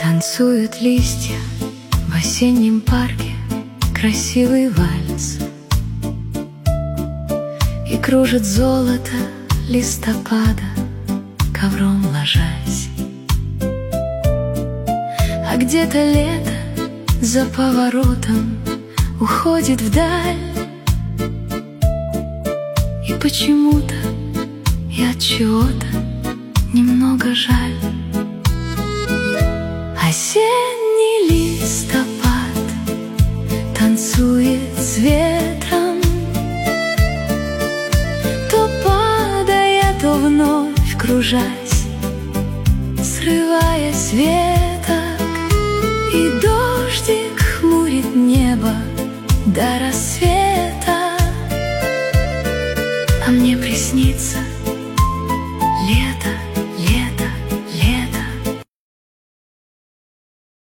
Танцуют листья в осеннем парке красивый вальс, и кружит золото листопада, ковром ложась. А где-то лето за поворотом уходит вдаль, и почему-то и от чего-то немного жаль. Осенний листопад танцует с ветром, то падая, то вновь кружась, срывая свет.